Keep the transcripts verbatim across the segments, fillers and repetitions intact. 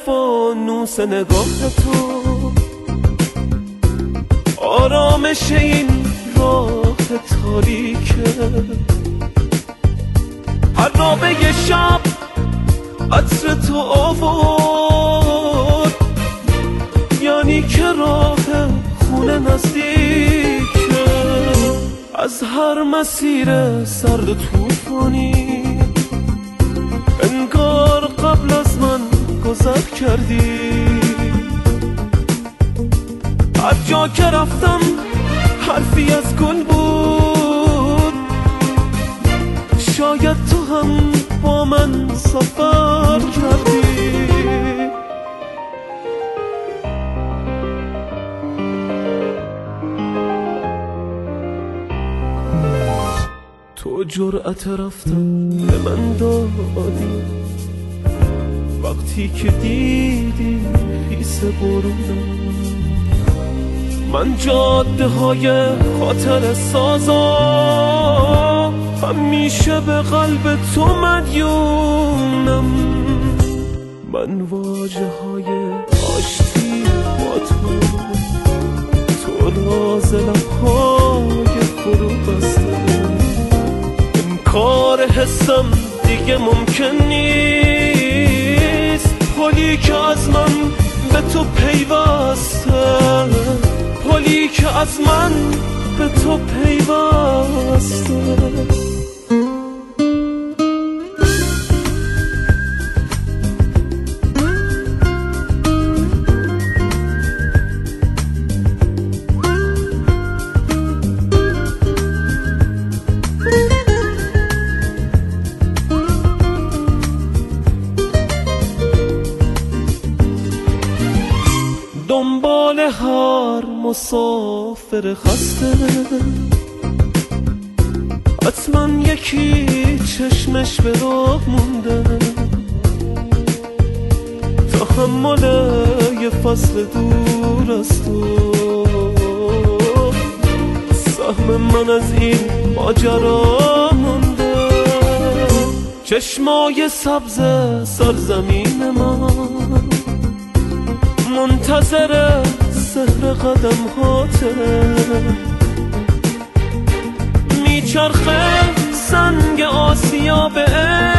فانوس نگاه تو، آرامش این راه تاریکه. عرابه شب عطر تو آورد، یعنی که راه خونه نزدیکه. از هر مسیر سرد و طوفانی انگار قبل از من گذر کردی. هر جا که رفتم حرفی از گل بود، شاید تو هم با من سفر کردی. تو جرأت رفتن به من دادی وقتی که دیدی خیس برونم. من جاده های خاطر سازا همیشه به قلب تو مدیونم. من واجه های آشتی با تو، تو راز لبهای فرو بسته. انکار حسم دیگه ممکن نیست، پلی که از من به تو پیوسته، پلی که از من به تو پیوسته. دنبال هر مسافر خسته حتما یکی چشمش به راه مونده. تحمل یه فصل دور از تو، سهم من از این ماجرا مونده. چشمای سبز سرزمین من منتظر سحر قدم هاته، میچرخه سنگ آسیا به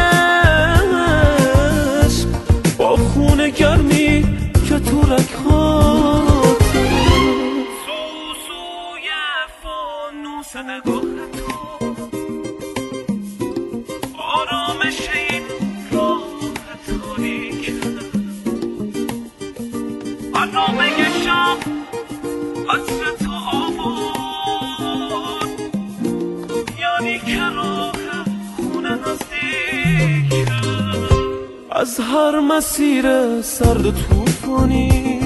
عشق با خون گرمی که تو رگهاته. سوسوی فانوس نگاه تو، آرامش این راه تاریکه. عرابه شب عطر تو آورد، یعنی که راه خونه نزدیکه. از هر مسیر سرد و طوفانی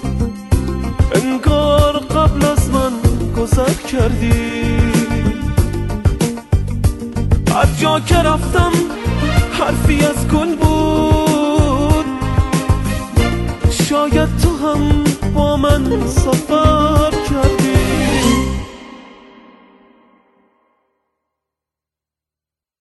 انگار قبل از من گذر کردی. هر جا که رفتم حرفی از گل بود، شاید تو هم با من سفر